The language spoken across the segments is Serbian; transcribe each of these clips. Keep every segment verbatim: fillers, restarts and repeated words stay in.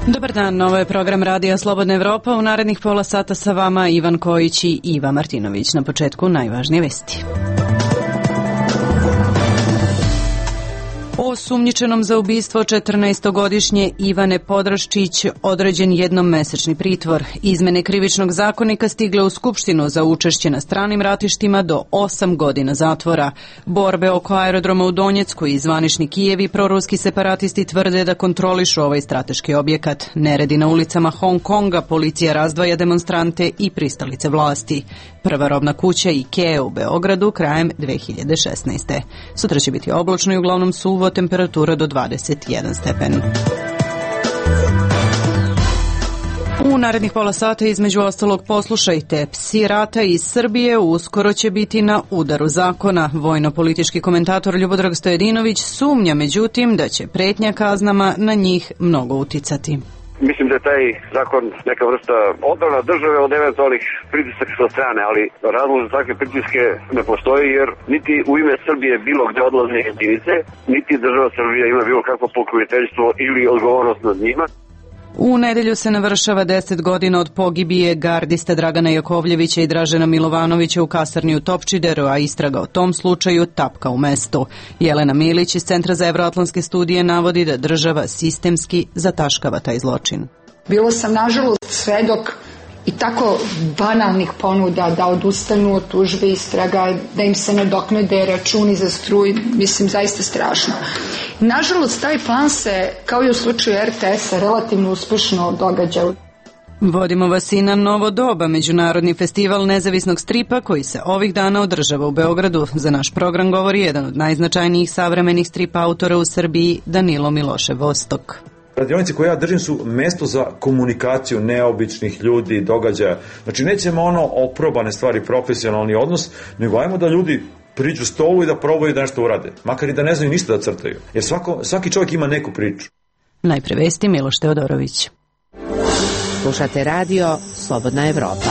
Dobar dan, ovo je program Radija Slobodna Evropa. U narednih pola sata sa vama Ivan Kojić i Iva Martinović. Na početku najvažnije vesti. Osumnjičenom za ubistvo četrnaestogodišnje Ivane Podraščić određen jednomesečni pritvor. Izmene krivičnog zakonika stigle u Skupštinu za učešće na stranim ratištima do osam godina zatvora. Borbe oko aerodroma u Donjecku i zvanični Kijev i proruski separatisti tvrde da kontrolišu ovaj strateški objekat. Neredi na ulicama Hong Konga, policija razdvaja demonstrante i pristalice vlasti. Prva robna kuća IKEA u Beogradu krajem dve hiljade šesnaeste. Sutra će biti oblačno i uglavnom suvo, temperatura do dvadeset jedan stepen. U narednih pola sata između ostalog poslušajte. Psi rata iz Srbije uskoro će biti na udaru zakona. Vojno-politički komentator Ljubodrag Stojadinović sumnja međutim da će pretnja kaznama na njih mnogo uticati. Mislim da je taj zakon neka vrsta odbrana države od eventualnih pritisaka sa strane, ali razlog za takve pritiske ne postoji jer niti u ime Srbije bilo gde odlaze jedinice, niti država Srbija ima bilo kakvo pokroviteljstvo ili odgovornost nad njima. U nedelju se navršava deset godina od pogibije gardista Dragana Jakovljevića i Dražena Milovanovića u kasarni u Topčideru, a istraga o tom slučaju tapka u mestu. Jelena Milić iz Centra za evroatlantske studije navodi da država sistemski zataškava taj zločin. Bilo sam nažalost svedok i tako banalnih ponuda da odustanu od tužbe istraga, da im se nadoknade računi za struju, mislim zaista strašno. Nažalost, taj plan se, kao i u slučaju er te es-a, relativno uspešno događa. Vodimo vas i na Novo doba, međunarodni festival nezavisnog stripa koji se ovih dana održava u Beogradu. Za naš program govori jedan od najznačajnijih savremenih strip autora u Srbiji, Danilo Milošev Vostok. Radionice koje ja držim su mesto za komunikaciju neobičnih ljudi, događaja. Znači nećemo ono oprobane stvari, profesionalni odnos, nego ajmo da ljudi priđu stolu i da probaju da nešto urade. Makar i da ne znaju ništa da crtaju. Jer svako, svaki čovjek ima neku priču. Najpre vesti Miloš Teodorović. Slušate radio Slobodna Evropa.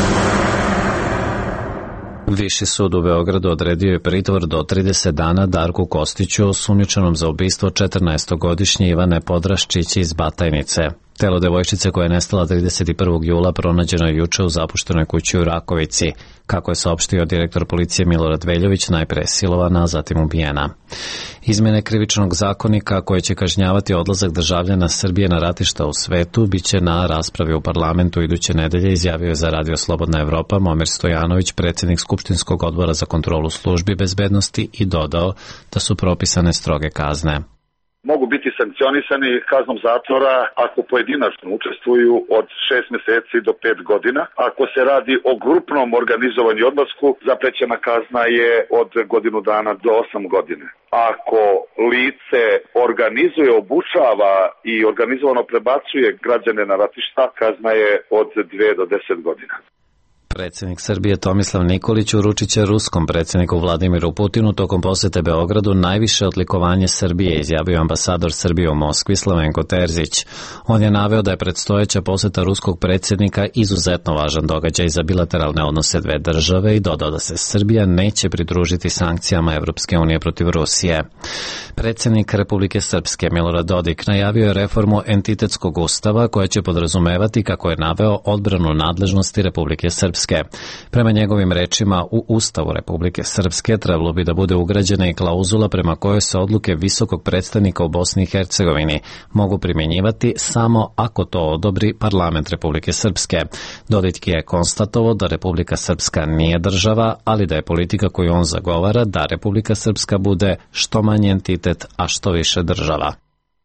Viši sud u Beogradu odredio je pritvor do trideset dana Darku Kostiću, osumnjičenom za ubistvo četrnaestogodišnje Ivane Podraščić iz Batajnice. Telo devojčice koja je nestala trideset prvog jula pronađeno je juče u zapuštenoj kući u Rakovici. Kako je saopštio direktor policije Milorad Veljović, najpre silovana, a zatim ubijena. Izmene krivičnog zakonika koje će kažnjavati odlazak državljana Srbije na ratišta u svetu biće na raspravi u parlamentu iduće nedelje, izjavio je za Radio Slobodna Evropa Momir Stojanović, predsjednik Skupštinskog odbora za kontrolu službi bezbednosti, i dodao da su propisane stroge kazne. Mogu biti sankcionisani kaznom zatvora ako pojedinačno učestvuju od šest meseci do pet godina. Ako se radi o grupnom organizovanju i odlasku, zaprećena kazna je od godinu dana do osam godine. Ako lice organizuje, obučava i organizovano prebacuje građane na ratišta, kazna je od dve do deset godina. Predsjednik Srbije Tomislav Nikolić uručit će ruskom predsjedniku Vladimiru Putinu tokom posete Beogradu najviše odlikovanje Srbije, izjavio ambasador Srbije u Moskvi Slavenko Terzić. On je naveo da je predstojeća poseta ruskog predsjednika izuzetno važan događaj za bilateralne odnose dve države i dodao da se Srbija neće pridružiti sankcijama Evropske unije protiv Rusije. Predsjednik Republike Srpske Milorad Dodik najavio je reformu entitetskog ustava koja će podrazumevati, kako je naveo, odbranu nadležnosti Republike Srpske. Prema njegovim rečima, u Ustavu Republike Srpske trebalo bi da bude ugrađena i klauzula prema kojoj se odluke visokog predstavnika u Bosni i Hercegovini mogu primjenjivati samo ako to odobri parlament Republike Srpske. Dodik je konstatovao da Republika Srpska nije država, ali da je politika koju on zagovara da Republika Srpska bude što manji entitet, a što više država.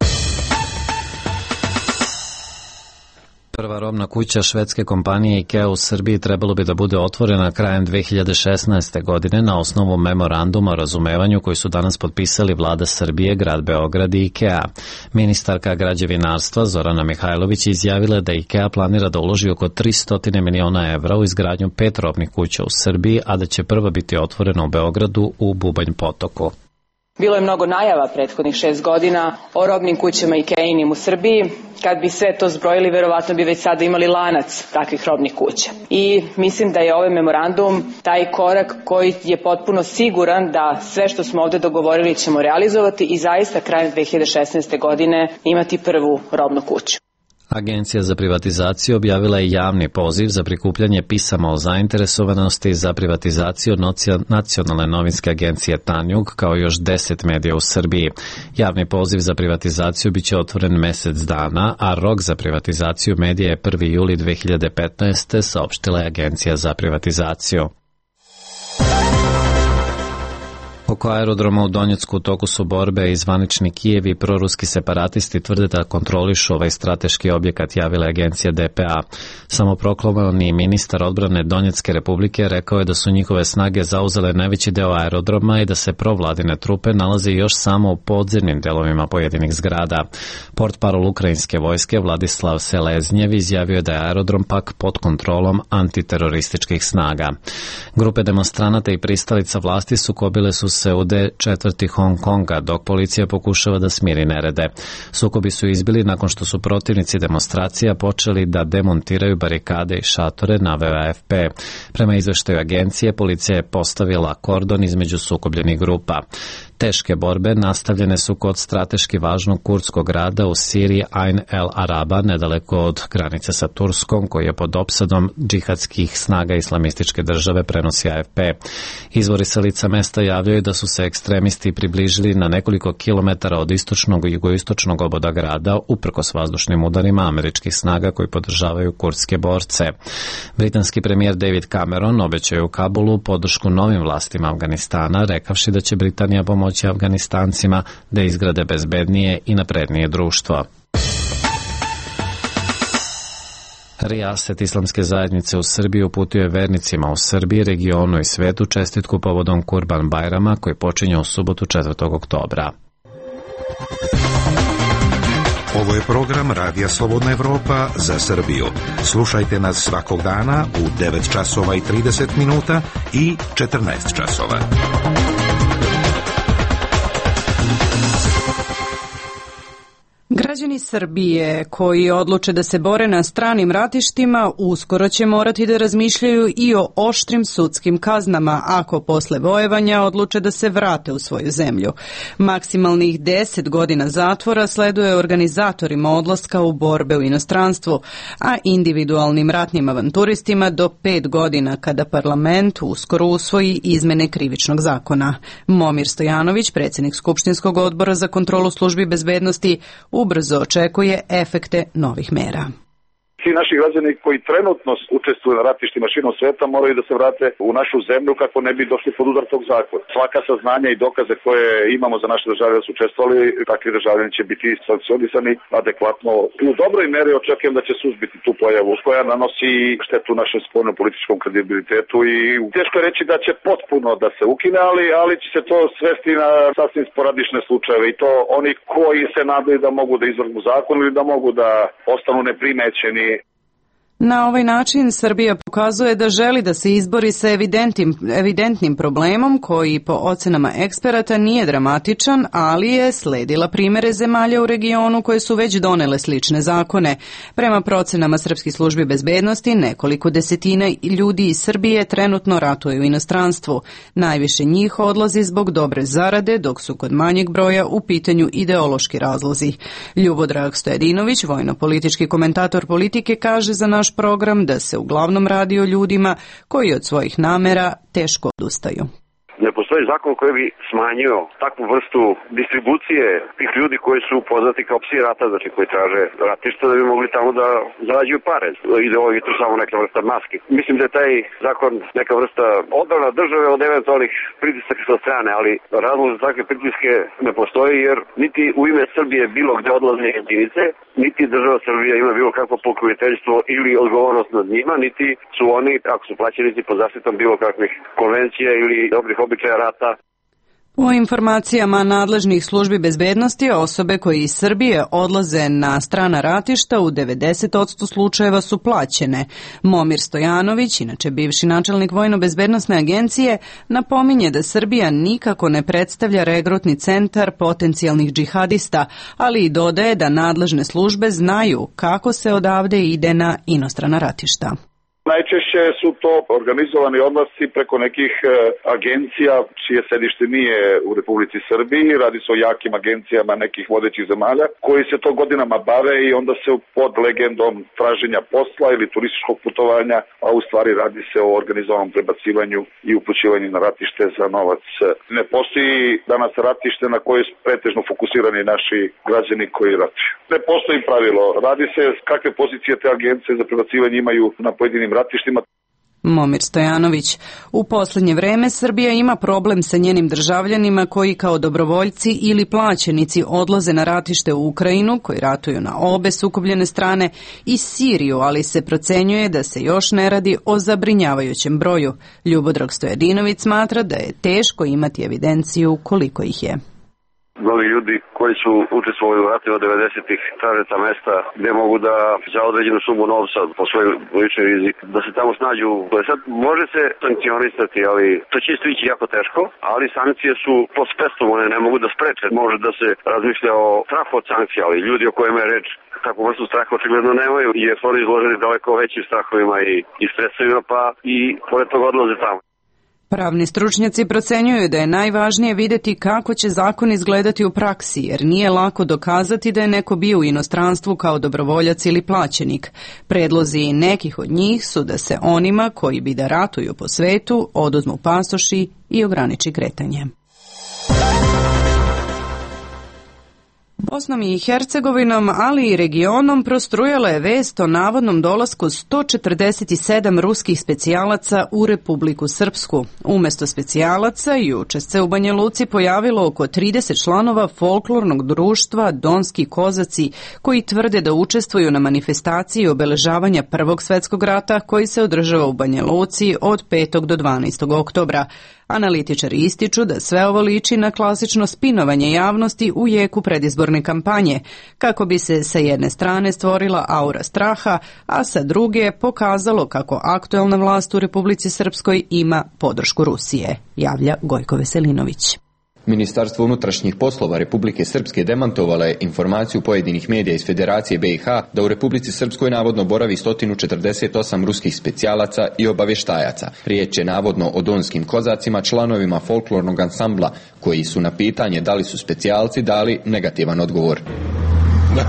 Prva robna kuća švedske kompanije IKEA u Srbiji trebalo bi da bude otvorena krajem dve hiljade šesnaeste. godine na osnovu memoranduma o razumevanju koji su danas potpisali Vlada Srbije, Grad Beograd i IKEA. Ministarka građevinarstva Zorana Mihajlović izjavila da IKEA planira da uloži oko tristo miliona evra u izgradnju pet robnih kuća u Srbiji, a da će prva biti otvorena u Beogradu u Bubanj Potoku. Bilo je mnogo najava prethodnih šest godina o robnim kućama IKEA-inim u Srbiji. Kad bi sve to zbrojili, verovatno bi već sada imali lanac takvih robnih kuća. I mislim da je ovaj memorandum taj korak koji je potpuno siguran da sve što smo ovde dogovorili ćemo realizovati i zaista krajem dve hiljade šesnaeste. godine imati prvu robnu kuću. Agencija za privatizaciju objavila je javni poziv za prikupljanje pisama o zainteresovanosti za privatizaciju nacionalne novinske agencije Tanjug, kao još deset medija u Srbiji. Javni poziv za privatizaciju biće otvoren mesec dana, a rok za privatizaciju medija je prvi juli dve hiljade petnaeste. saopštila je Agencija za privatizaciju. Oko aerodroma u Donjecku u toku su borbe i zvanični Kijev i proruski separatisti tvrde da kontrolišu ovaj strateški objekat, javila je agencija D P A. Samoproklamovani ministar odbrane Donjecke republike rekao je da su njihove snage zauzele najveći deo aerodroma i da se provladine trupe nalaze još samo u podzemnim delovima pojedinih zgrada. Portparol ukrajinske vojske Vladislav Seleznjev izjavio je da je aerodrom pak pod kontrolom antiterorističkih snaga. Grupe demonstranata i pristalica vlasti sukobile su se u D četvrti Hong Konga, dok policija pokušava da smiri nerede. Sukobi su izbili nakon što su protivnici demonstracija počeli da demontiraju barikade i šatore, naveo A F P. Prema izveštaju agencije, policija je postavila kordon između sukobljenih grupa. Teške borbe nastavljene su kod strateški važnog kurdskog grada u Siriji Ain el Araba, nedaleko od granice sa Turskom, koji je pod opsadom džihadskih snaga islamističke države, prenosi A F P. Izvori sa lica mesta javljaju da su se ekstremisti približili na nekoliko kilometara od istočnog i jugoistočnog oboda grada, uprkos vazdušnim udarima američkih snaga koji podržavaju kurdske borce. Britanski premijer David Cameron obećao je u Kabulu podršku novim vlastima Afganistana, rekavši da će Britanija pomoći Afganistancima da izgrade bezbednije i naprednije društvo. Rijaset islamske zajednice u Srbiji uputio je vernicima u Srbiji, regionu i svetu čestitku povodom Kurban Bajrama koji počinje u subotu četvrtog oktobra. Ovo je program Radija Slobodna Evropa za Srbiju. Slušajte nas svakog dana u devet časova i trideset minuta i četrnaest časova. Građani Srbije koji odluče da se bore na stranim ratištima uskoro će morati da razmišljaju i o oštrim sudskim kaznama ako posle vojevanja odluče da se vrate u svoju zemlju. Maksimalnih deset godina zatvora sleduje organizatorima odlaska u borbe u inostranstvu, a individualnim ratnim avanturistima do pet godina kada parlament uskoro usvoji izmene krivičnog zakona. Momir Stojanović, predsjednik Skupštinskog odbora za kontrolu službi bezbednosti, ubrzo očekuje efekte novih mera. Svi naši građani koji trenutno učestvuju na ratištima širom sveta moraju da se vrate u našu zemlju kako ne bi došli pod udar tog zakona. Svaka saznanja i dokaze koje imamo za naše države da su učestvovali, takvi državljani će biti sankcionisani adekvatno. U dobroj meri očekujem da će suzbiti tu pojavu koja nanosi štetu našem spoljnom političkom kredibilitetu i teško je reći da će potpuno da se ukine, ali, ali će se to svesti na sasvim sporadične slučajeve i to oni koji se nadaju da mogu da izvrgnu zakon ili da mogu da ostanu neprimećeni. Na ovaj način Srbija pokazuje da želi da se izbori sa evidentnim, evidentnim problemom koji po ocenama eksperata nije dramatičan, ali je sledila primere zemalja u regionu koje su već donele slične zakone. Prema procenama srpskih službi bezbednosti, nekoliko desetina ljudi iz Srbije trenutno ratuje u inostranstvu. Najviše njih odlazi zbog dobre zarade, dok su kod manjeg broja u pitanju ideološki razlozi. Ljubodrag Stojadinović, vojno-politički komentator politike, kaže za naš program da se uglavnom radi o ljudima koji od svojih namera teško odustaju. Ne postoji zakon koji bi smanjio takvu vrstu distribucije tih ljudi koji su poznati kao psi rata, znači koji traže ratišta da bi mogli tamo da zarađuju pare. Ideologija je to samo neka vrsta maske. Mislim da je taj zakon neka vrsta odbrana države od eventualnih pritisaka sa strane, ali razlog za takve pritiske ne postoji jer niti u ime Srbije bilo gde odlazne jedinice, niti država Srbija ima bilo kakvo pokroviteljstvo ili odgovornost nad njima, niti su oni, ako su plaćenici, pod zaštitom bilo kakvih konvencija ili dobrih običaja rata. Po informacijama nadležnih službi bezbednosti, osobe koje iz Srbije odlaze na strana ratišta u devedeset posto slučajeva su plaćene. Momir Stojanović, inače bivši načelnik Vojno-bezbednosne agencije, napominje da Srbija nikako ne predstavlja regrutni centar potencijalnih džihadista, ali i dodaje da nadležne službe znaju kako se odavde ide na inostrana ratišta. Najčešće su to organizovani odlasci preko nekih e, agencija čije sedište nije u Republici Srbiji. Radi se o jakim agencijama nekih vodećih zemalja koji se to godinama bave i onda se pod legendom traženja posla ili turističkog putovanja, a u stvari radi se o organizovanom prebacivanju i upućivanju na ratište za novac. Ne postoji danas ratište na koje su pretežno fokusirani naši građani koji ratuju. Ne postoji pravilo. Radi se kakve pozicije te agencije za prebacivanje imaju na pojedinim ratištima. Momir Stojanović. U posljednje vreme Srbija ima problem sa njenim državljanima koji kao dobrovoljci ili plaćenici odlaze na ratište u Ukrajinu, koji ratuju na obe sukobljene strane, i Siriju, ali se procenjuje da se još ne radi o zabrinjavajućem broju. Ljubodrag Stojadinović smatra da je teško imati evidenciju koliko ih je. Mnogi ljudi koji su učestvovali u ratima devedesetih traže ta mesta gdje mogu da za određenu sumu novca po svoj lični rizik da se tamo snađu. Sad može se sankcionisati, ali to će isto ići jako teško, ali sankcije su pod spestvom, one ne mogu da spreče. Može da se razmišlja o strahu od sankcija, ali ljudi o kojima je reč takvu vrstu straha očigledno nemaju, jer su oni izloženi daleko većim strahovima i, i stresovima, pa i pored toga odlaze tamo. Pravni stručnjaci procenjuju da je najvažnije vidjeti kako će zakon izgledati u praksi, jer nije lako dokazati da je neko bio u inostranstvu kao dobrovoljac ili plaćenik. Predlozi nekih od njih su da se onima koji bi da ratuju po svetu oduzmu pasoši i ograniči kretanje. Bosnom i Hercegovinom, ali i regionom prostrujala je vest o navodnom dolasku sto četrdeset sedam ruskih specijalaca u Republiku Srpsku. Umjesto specijalaca, juče se u Banja Luci pojavilo oko trideset članova folklornog društva Donski kozaci, koji tvrde da učestvuju na manifestaciji obeležavanja Prvog svjetskog rata koji se održava u Banja Luci od petog do dvanaestog oktobra. Analitičari ističu da sve ovo liči na klasično spinovanje javnosti u jeku predizborne kampanje, kako bi se sa jedne strane stvorila aura straha, a sa druge pokazalo kako aktuelna vlast u Republici Srpskoj ima podršku Rusije, javlja Gojko Veselinović. Ministarstvo unutrašnjih poslova Republike Srpske demantovalo je informaciju pojedinih medija iz Federacije B i H da u Republici Srpskoj navodno boravi sto četrdeset osam ruskih specijalaca i obavještajaca. Riječ je navodno o donskim kozacima, članovima folklornog ansambla, koji su na pitanje da li su specijalci dali negativan odgovor. Da.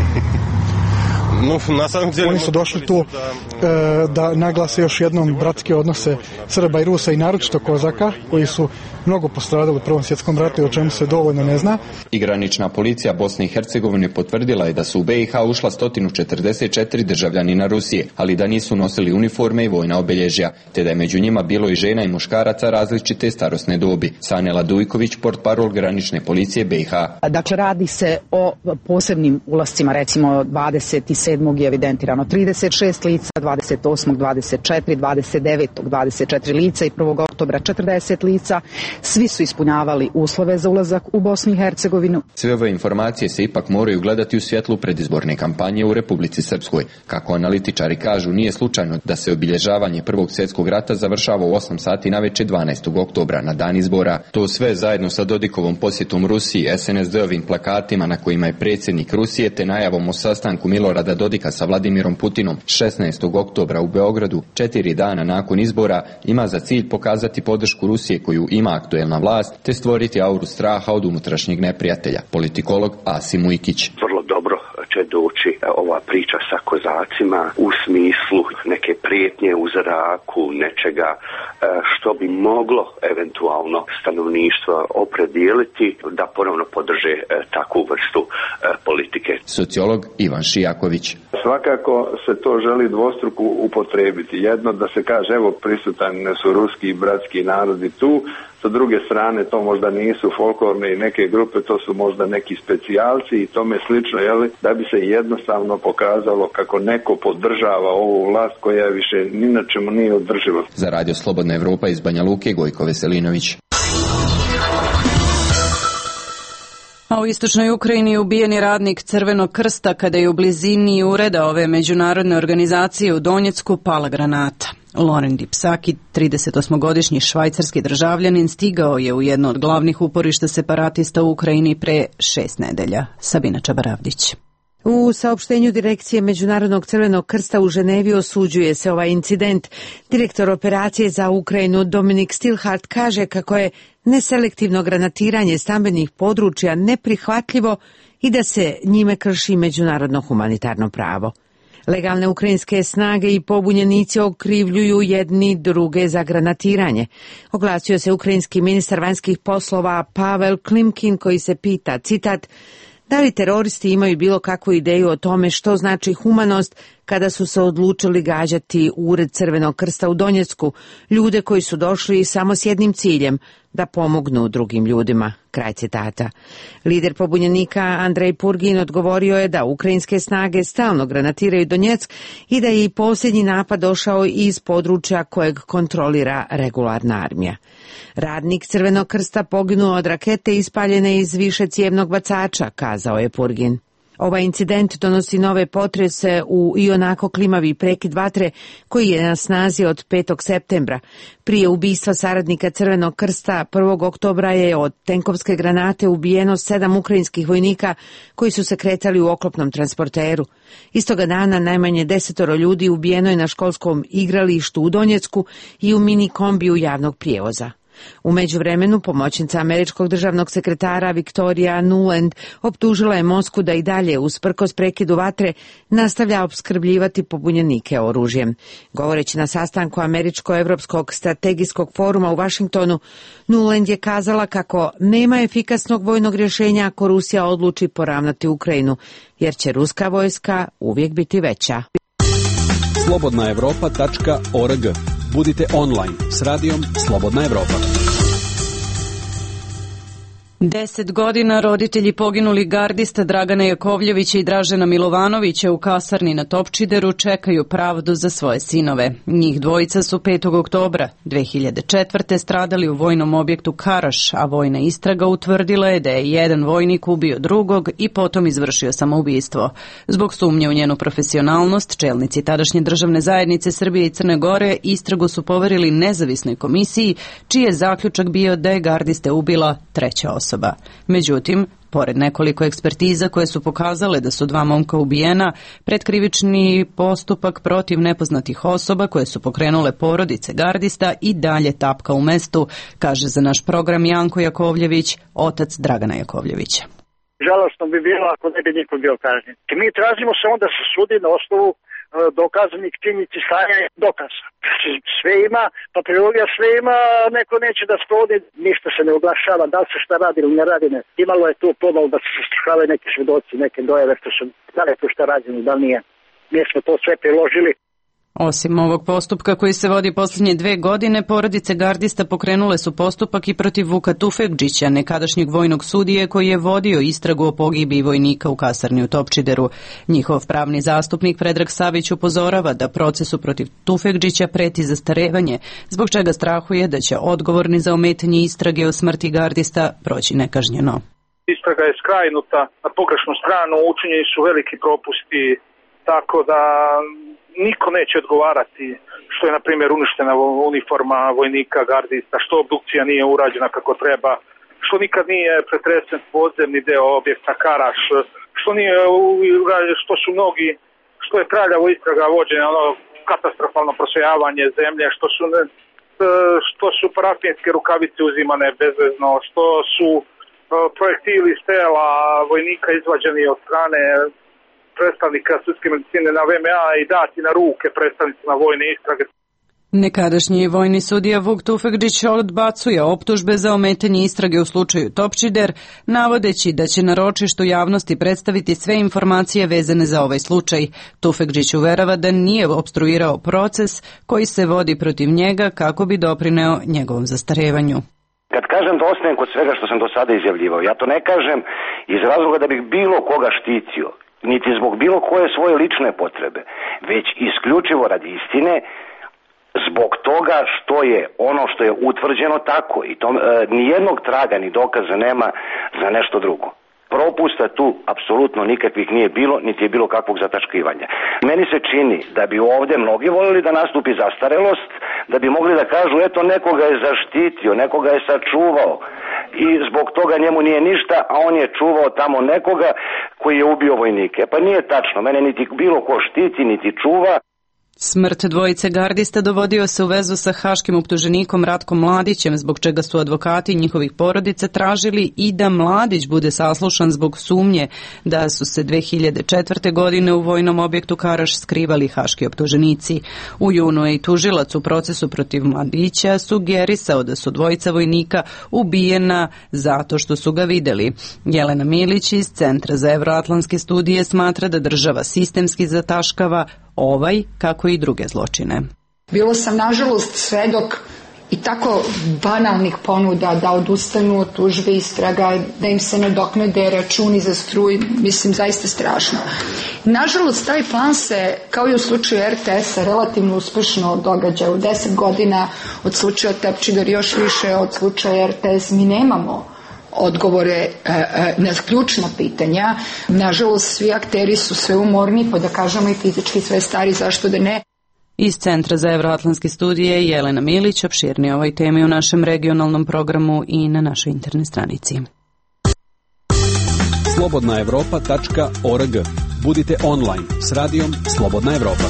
Oni su došli tu e, da naglase još jednom bratske odnose Srba i Rusa i naročito Kozaka, koji su mnogo postradali u Prvom svjetskom ratu i o čemu se dovoljno ne zna. I granična policija Bosne i Hercegovine potvrdila je da su u B i H ušla sto četrdeset četiri državljanina Rusije, ali da nisu nosili uniforme i vojna obilježja, te da je među njima bilo i žena i muškaraca različite starosne dobi. Sanela Dujković, portparol granične policije B i H. Dakle, radi se o posebnim ulascima, recimo dvadeset sedmog je evidentirano trideset šest lica, dvadeset osmog dvadeset četiri, dvadeset devetog dvadeset četiri lica i prvog oktobra četrdeset lica. Svi su ispunjavali uslove za ulazak u Bosnu i Hercegovinu. Sve ove informacije se ipak moraju gledati u svjetlu predizborne kampanje u Republici Srpskoj. Kako analitičari kažu, nije slučajno da se obilježavanje Prvog svjetskog rata završava u osam sati navečer dvanaestog oktobra na dan izbora. To sve zajedno sa Dodikovom posjetom Rusiji, S N S D-ovim plakatima na kojima je predsjednik Rusije, te najavom o sastanku Milorada Dodika sa Vladimirom Putinom šesnaestog oktobra u Beogradu, četiri dana nakon izbora, ima za cilj pokazati podršku Rusije koju ima aktuelna vlast, te stvoriti auru straha od unutrašnjeg neprijatelja. Politikolog Asim Ujkić. Vrlo dobro će doći ova priča sa kozacima u smislu neke prijetnje u zraku, nečega što bi moglo eventualno stanovništvo opredijeliti da ponovno podrže takvu vrstu politike. Sociolog Ivan Šijaković. Svakako se to želi dvostruko upotrebiti. Jedno da se kaže, evo, prisutan su ruski i bratski narodi tu, sa druge strane to možda nisu folklorne i neke grupe, to su možda neki specijalci i tome slično, jeli, da bi se jednostavno pokazalo kako neko podržava ovu vlast koja više ni na čemu nije održiva. Za Radio Slobodna Evropa iz Banja Luke, Gojko Veselinović. A u istočnoj Ukrajini ubijen je radnik Crvenog krsta kada je u blizini ureda ove međunarodne organizacije u Donjecku pala granata. Loren Dipsaki, tridesetosmogodišnji švajcarski državljanin, stigao je u jedno od glavnih uporišta separatista u Ukrajini pre šest nedelja. Sabina Čabaravdić. U saopštenju Direkcije Međunarodnog Crvenog krsta u Ženevi osuđuje se ovaj incident. Direktor operacije za Ukrajinu Dominik Stilhart kaže kako je neselektivno granatiranje stambenih područja neprihvatljivo i da se njime krši međunarodno humanitarno pravo. Legalne ukrajinske snage i pobunjenici okrivljuju jedni druge za granatiranje. Oglasio se ukrajinski ministar vanjskih poslova Pavel Klimkin koji se pita, citat, da li teroristi imaju bilo kakvu ideju o tome što znači humanost kada su se odlučili gađati ured Crvenog krsta u Donjecku, ljude koji su došli samo s jednim ciljem, da pomognu drugim ljudima. Kraj citata. Lider pobunjenika Andrej Purgin odgovorio je da ukrajinske snage stalno granatiraju Donjeck i da je i posljednji napad došao iz područja kojeg kontrolira regularna armija. Radnik Crvenog krsta poginuo od rakete ispaljene iz višecijevnog bacača, kazao je Purgin. Ovaj incident donosi nove potrese u ionako klimavi prekid vatre koji je na snazi od petog septembra. Prije ubistva saradnika Crvenog krsta prvog oktobra je od tenkovske granate ubijeno sedam ukrajinskih vojnika koji su se kretali u oklopnom transporteru. Istoga dana najmanje desetoro ljudi ubijeno je na školskom igralištu u Donjecku i u mini kombiju javnog prijevoza. U međuvremenu pomoćnica američkog državnog sekretara Victoria Nuland optužila je Moskvu da i dalje, usprkos prekidu vatre, nastavlja opskrbljivati pobunjenike oružjem. Govoreći na sastanku Američko-evropskog strategijskog foruma u Vašingtonu, Nuland je kazala kako nema efikasnog vojnog rješenja ako Rusija odluči poravnati Ukrajinu, jer će ruska vojska uvijek biti veća. slobodna evropa tačka org. Budite online s radijom Slobodna Evropa. Deset godina roditelji poginuli gardista Dragana Jakovljevića i Dražena Milovanovića u kasarni na Topčideru čekaju pravdu za svoje sinove. Njih dvojica su petog oktobra dve hiljade četvrte. stradali u vojnom objektu Karaš, a vojna istraga utvrdila je da je jedan vojnik ubio drugog i potom izvršio samoubistvo. Zbog sumnje u njenu profesionalnost, čelnici tadašnje državne zajednice Srbije i Crne Gore istragu su poverili nezavisnoj komisiji, čiji je zaključak bio da je gardiste ubila treća osoba. Međutim, pored nekoliko ekspertiza koje su pokazale da su dva momka ubijena, predkrivični postupak protiv nepoznatih osoba koje su pokrenule porodice gardista i dalje tapka u mestu, kaže za naš program Janko Jakovljević, otac Dragana Jakovljevića. Žalostno bi bilo ako ne bi niko bio kažnjen. Mi tražimo samo da se sudi na osnovu dokazanih činjenica i stanja dokaza. Sve ima, papirologija sve ima, neko neće da sprovodi, ništa se ne oglašava, da li se šta radi ili ne radi, ne. Imalo je tu pomalo da se sastrušavaju neki svedoci, neke dojave što su, da li je tu šta rađeno, da li nije. Mi smo to sve priložili. Osim ovog postupka koji se vodi posljednje dve godine, porodice gardista pokrenule su postupak i protiv Vuka Tufekđića, nekadašnjeg vojnog sudije koji je vodio istragu o pogibiji vojnika u kasarni u Topčideru. Njihov pravni zastupnik Predrag Savić upozorava da procesu protiv Tufekđića preti zastarevanje, zbog čega strahuje da će odgovorni za ometanje istrage o smrti gardista proći nekažnjeno. Istraga je skrajnuta na pogrešnu stranu, učinjeni su veliki propusti, tako da niko neće odgovarati što je, na primjer, uništena uniforma vojnika gardista, što obdukcija nije urađena kako treba, što nikad nije pretresen podzemni deo objekta Karaš, što nije što su mnogi, što je traljavo istraga vođena, ono katastrofalno prosvejavanje zemlje, što su što su parafinske rukavice uzimane bezvezno, što su projektili iz tela vojnika izvađeni od strane predstavnika sudske medicine na V M A i dati na ruke predstavnicima vojne istrage. Nekadašnji vojni sudija Vuk Tufekđić odbacuje optužbe za ometanje istrage u slučaju Topčider, navodeći da će na ročištu javnosti predstaviti sve informacije vezane za ovaj slučaj. Tufekđić uverava da nije opstruirao proces koji se vodi protiv njega kako bi doprineo njegovom zastarevanju. Kad kažem da ostajem kod svega što sam do sada izjavljivao, ja to ne kažem iz razloga da bih bilo koga štitio, niti zbog bilo koje svoje lične potrebe, već isključivo radi istine, zbog toga što je ono što je utvrđeno tako i to, e, nijednog traga ni dokaza nema za nešto drugo. Propusta tu apsolutno nikakvih nije bilo, niti je bilo kakvog zataškivanja. Meni se čini da bi ovdje mnogi voljeli da nastupi zastarelost, da bi mogli da kažu eto nekoga je zaštitio, nekoga je sačuvao. i zbog toga njemu nije ništa, a on je čuvao tamo nekoga koji je ubio vojnike. Pa nije tačno, mene niti bilo ko štiti, niti čuva. Smrt dvojice gardista dovodio se u vezu sa haškim optuženikom Ratkom Mladićem, zbog čega su advokati njihovih porodica tražili i da Mladić bude saslušan zbog sumnje da su se dve hiljade četvrte. godine u vojnom objektu Karaš skrivali haški optuženici. U junu je i tužilac u procesu protiv Mladića sugerisao da su dvojica vojnika ubijena zato što su ga videli. Jelena Milić iz Centra za evroatlantske studije smatra da država sistemski zataškava ovaj, kako i druge zločine. Bilo sam, nažalost, svedok i tako banalnih ponuda da odustanu od tužbe istraga, da im se nadoknade računi za struju, mislim, zaista strašno. Nažalost, taj plan se, kao i u slučaju er te es-a, relativno uspešno događa. U deset godina od slučaja Tepčidar, još više od slučaja er te es, mi nemamo odgovore e, e, na ključna pitanja. Nažalost, svi akteri su sve umorni, pa da kažemo i fizički sve stari, zašto da ne. Iz Centra za evroatlantske studije Jelena Milić, opširnije ovoj temi u našem regionalnom programu i na našoj internet stranici. slobodna evropa tačka org. Budite online s radijom Slobodna Evropa.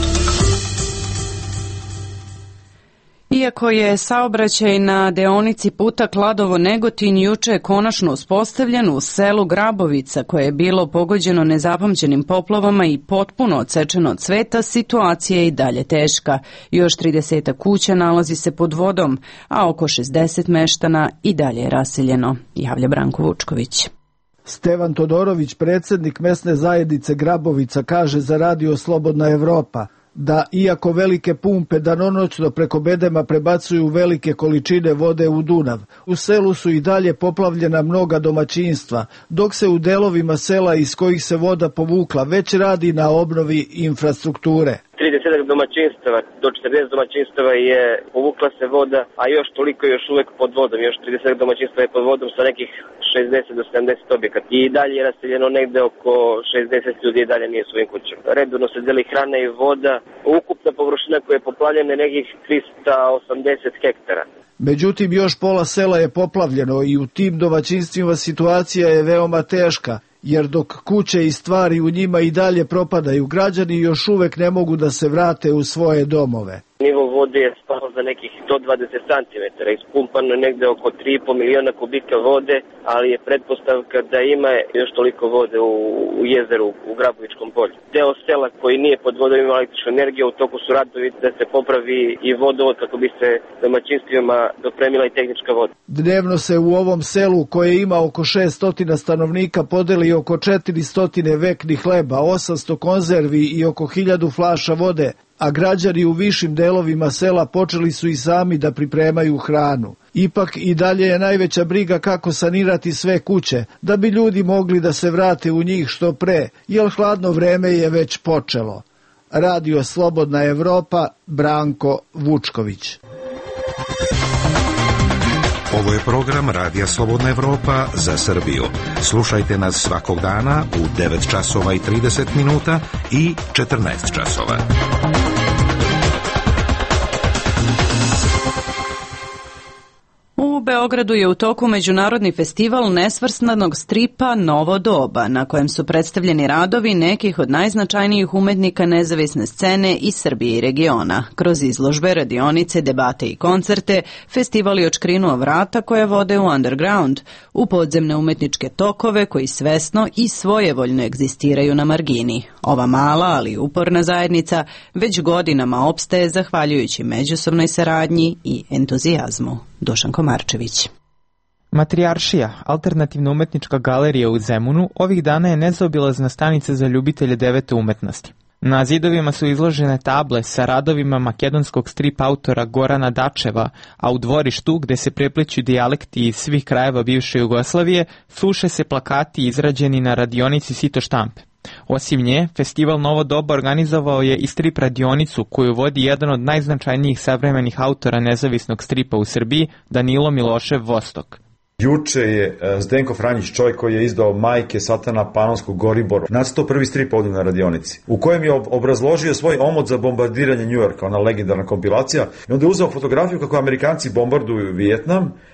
Iako je saobraćaj na deonici puta Kladovo-Negotin juče konačno uspostavljen u selu Grabovica, koje je bilo pogođeno nezapamćenim poplavama i potpuno odsečeno od sveta, situacija je i dalje teška. Još trideset kuća nalazi se pod vodom, a oko šezdeset meštana i dalje je raseljeno, javlja Branko Vučković. Stevan Todorović, predsjednik mesne zajednice Grabovica, kaže za radio Slobodna Evropa da iako velike pumpe danonoćno preko bedema prebacuju velike količine vode u Dunav, u selu su i dalje poplavljena mnoga domaćinstva, dok se u delovima sela iz kojih se voda povukla već radi na obnovi infrastrukture. trideset domaćinstava, do četrdeset domaćinstava je povukla se voda, a još toliko je još uvek pod vodom, još trideset domaćinstava je pod vodom sa nekih šezdeset do sedamdeset objekata. I dalje je raseljeno negde oko šezdeset ljudi i dalje nije svojim kućama. Redovno se deli hrana i voda, ukupna površina koja je poplavljena je nekih trista osamdeset hektara. Međutim, još pola sela je poplavljeno i u tim domaćinstvima situacija je veoma teška, jer dok kuće i stvari u njima i dalje propadaju, građani još uvek ne mogu da se vrate u svoje domove. Nivo vode je spao za nekih sto dvadeset centimetara, ispumpano je negde oko tri i po miliona kubika vode, ali je pretpostavka da ima još toliko vode u, u jezeru u Grabovičkom polju. Deo sela koji nije pod vodom ima električnu energiju, u toku su radovi da se popravi i vodovod kako bi se domaćinstvima dopremila i tehnička voda. Dnevno se u ovom selu, koje ima oko šest stotina stanovnika, podeli oko četiristo veknih hleba, osamsto konzervi i oko hiljadu flaša vode, a građani u višim delovima sela počeli su i sami da pripremaju hranu. Ipak i dalje je najveća briga kako sanirati sve kuće, da bi ljudi mogli da se vrate u njih što pre, jer hladno vreme je već počelo. Radio Slobodna Evropa, Branko Vučković. Ovo je program Radija Slobodna Evropa za Srbiju. Slušajte nas svakog dana u devet časova i trideset minuta i četrnaest časova. U Beogradu je u toku međunarodni festival nesvrstanog stripa Novo doba, na kojem su predstavljeni radovi nekih od najznačajnijih umetnika nezavisne scene iz Srbije i regiona. Kroz izložbe, radionice, debate i koncerte, festival je odškrinuo vrata koje vode u underground, u podzemne umetničke tokove koji svesno i svojevoljno egzistiraju na margini. Ova mala, ali uporna zajednica već godinama opstaje zahvaljujući međusobnoj saradnji i entuzijazmu. Dušan Komarčević. Matrijaršija, alternativna umetnička galerija u Zemunu, ovih dana je nezaobilazna stanica za ljubitelje devete umetnosti. Na zidovima su izložene table sa radovima makedonskog strip autora Gorana Dačeva, a u dvorištu, gde se prepliću dijalekti iz svih krajeva bivše Jugoslavije, suše se plakati izrađeni na radionici Sito štampe. Osim nje, festival Novo doba organizovao je i strip radionicu koju vodi jedan od najznačajnijih savremenih autora nezavisnog stripa u Srbiji, Danilo Milošev Vostok. Juče je Zdenko Franjić, čovjek koji je izdao Majke Satana Panonskog Goribor, nacrtao prvi strip ovdje na radionici, u kojem je obrazložio svoj omot za bombardiranje Njujorka, ona legendarna kompilacija, i onda je uzeo fotografiju kako Amerikanci bombarduju Vijetnam,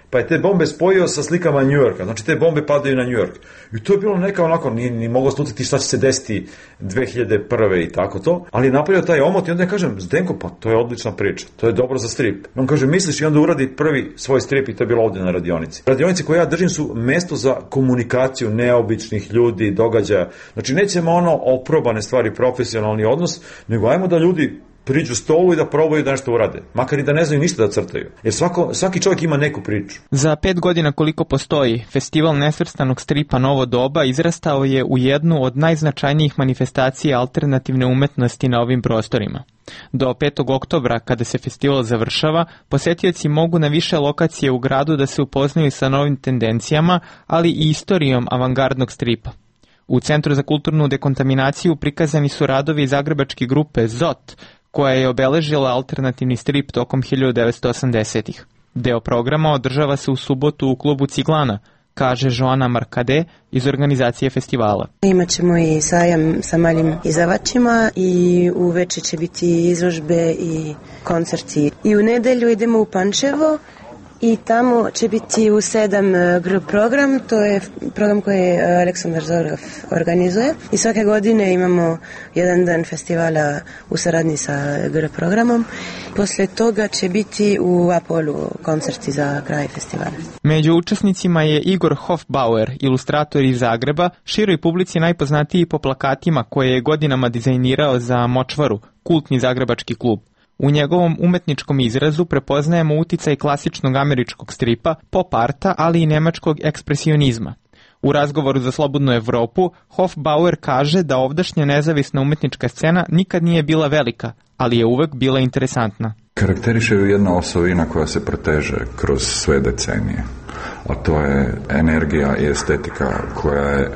pa je te bombe spojio sa slikama New Yorka, znači te bombe padaju na New York. I to je bilo neka onako, nije ni moglo slutiti šta će se desiti dve hiljade prve i tako to, ali je napravio taj omot i onda ja kažem, Zdenko, pa to je odlična priča, to je dobro za strip. On kaže, misliš, i onda uradi prvi svoj strip i to je bilo ovdje na radionici. Radionice koje ja držim su mesto za komunikaciju neobičnih ljudi, događaja. Znači nećemo ono oprobane stvari, profesionalni odnos, nego ajmo da ljudi priđu stolu i da probaju da nešto urade. Makar i da ne znaju ništa da crtaju. Jer svako, svaki čovjek ima neku priču. Za pet godina koliko postoji, Festival nesvrstanog stripa Novo doba izrastao je u jednu od najznačajnijih manifestacija alternativne umetnosti na ovim prostorima. Do petog oktobra, kada se festival završava, posetioci mogu na više lokacije u gradu da se upoznaju sa novim tendencijama, ali i istorijom avangardnog stripa. U Centru za kulturnu dekontaminaciju prikazani su radovi zagrebačke grupe Zot, koja je obeležila alternativni strip tokom hiljadu devetsto osamdesetih. Deo programa održava se u subotu u klubu Ciglana, kaže Joana Markade iz organizacije festivala. Imaćemo i sajam sa malim izdavačima i uveče će biti izložbe i koncerti. I u nedelju idemo u Pančevo i tamo će biti u sedam grup program, to je program koji Aleksandar Zorov organizuje i svake godine imamo jedan dan festivala u saradnji sa grup programom. Posle toga će biti u Apolu koncerti za kraj festivala. Među učesnicima je Igor Hofbauer, ilustrator iz Zagreba, široj publici najpoznatiji po plakatima koje je godinama dizajnirao za Močvaru, kultni zagrebački klub. U njegovom umetničkom izrazu prepoznajemo uticaj klasičnog američkog stripa, pop arta, ali i nemačkog ekspresionizma. U razgovoru za Slobodnu Evropu, Hofbauer kaže da ovdašnja nezavisna umetnička scena nikad nije bila velika, ali je uvek bila interesantna. Karakteriše ju jedna osovina koja se proteže kroz sve decenije, a to je energija i estetika koja je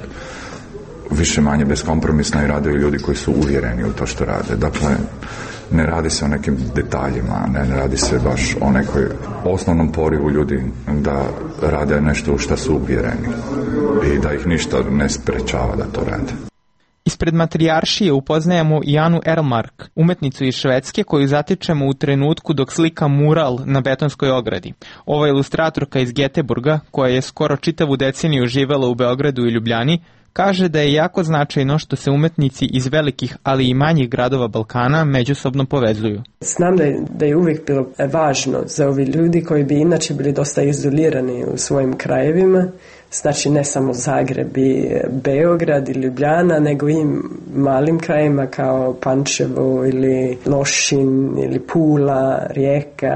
više manje beskompromisna i rade ljudi koji su uvjereni u to što rade. Dakle, ne radi se o nekim detaljima, ne, ne radi se baš o nekoj osnovnom porivu ljudi da rade nešto u što su uvjereni i da ih ništa ne sprečava da to rade. Ispred Matrijaršije upoznajemo i Anu Erlmark, umetnicu iz Švedske koju zatičemo u trenutku dok slika mural na betonskoj ogradi. Ova ilustratorka iz Geteburga, koja je skoro čitavu deceniju živela u Beogradu i Ljubljani, kaže da je jako značajno što se umetnici iz velikih, ali i manjih gradova Balkana međusobno povezuju. Znam da je, da je uvijek bilo važno za ovi ljudi koji bi inače bili dosta izolirani u svojim krajevima, znači ne samo Zagreb i Beograd ili Ljubljana, nego i malim krajima kao Pančevo ili Lošin ili Pula, Rijeka,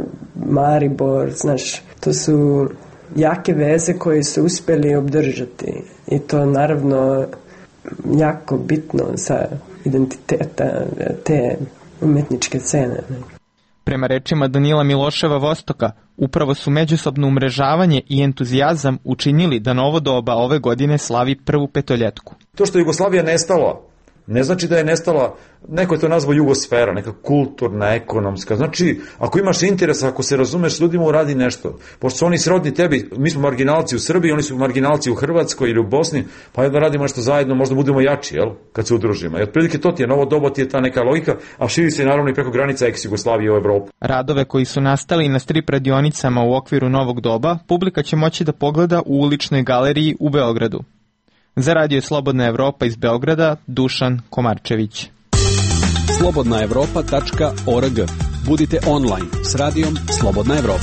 Maribor, znaš, to su jake veze koje su uspjeli obdržati i to naravno jako bitno za identiteta te umetničke scene. Prema rečima Danila Miloševa Vostoka, upravo su međusobno umrežavanje i entuzijazam učinili da Novo doba ove godine slavi prvu petoljetku. To što Jugoslavija nestala, ne znači da je nestala, neko je to nazvao jugosfera, neka kulturna, ekonomska. Znači, ako imaš interes, ako se razumeš s ljudima, uradi nešto. Pošto su oni srodni tebi, mi smo marginalci u Srbiji, oni su marginalci u Hrvatskoj ili u Bosni, pa jedno radimo nešto zajedno, možda budemo jači, jel, kad se udružimo. I otprilike to ti je, Novo doba ti je ta neka logika, a širi se naravno i preko granica ex-Jugoslavije u Evropu. Radove koji su nastali na strip radionicama u okviru Novog doba, publika će moći da pogleda u uličnoj galeriji u Beogradu. Za Radio Slobodna Evropa iz Beograda, Dušan Komarčević. slobodna evropa tačka org. Budite online s radijom Slobodna Evropa.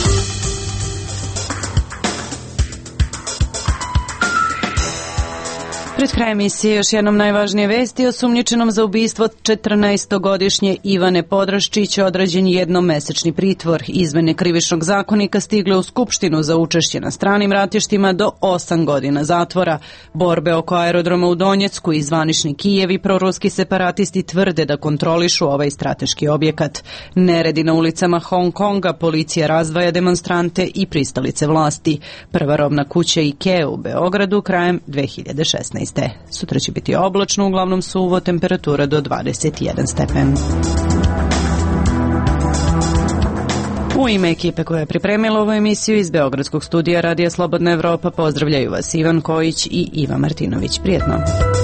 Pred kraj emisije još jednom najvažnije vesti. Osumnjičenom za ubistvo četrnaestogodišnje Ivane Podraščić određen jednomesečni pritvor. Izmene krivičnog zakonika stigle u Skupštinu za učešće na stranim ratištima do osam godina zatvora. Borbe oko aerodroma u Donjecku i zvanični Kijev i proruski separatisti tvrde da kontrolišu ovaj strateški objekat. Neredi na ulicama Hong Konga, policija razdvaja demonstrante i pristalice vlasti. Prva robna kuća IKEA u Beogradu krajem dve hiljade šesnaeste. Sutra će biti oblačno, uglavnom suvo, temperatura do dvadeset jedan stepen. U ime ekipe koja je pripremila ovu emisiju iz Beogradskog studija Radija Slobodna Evropa pozdravljaju vas Ivan Kojić i Iva Martinović. Prijetno!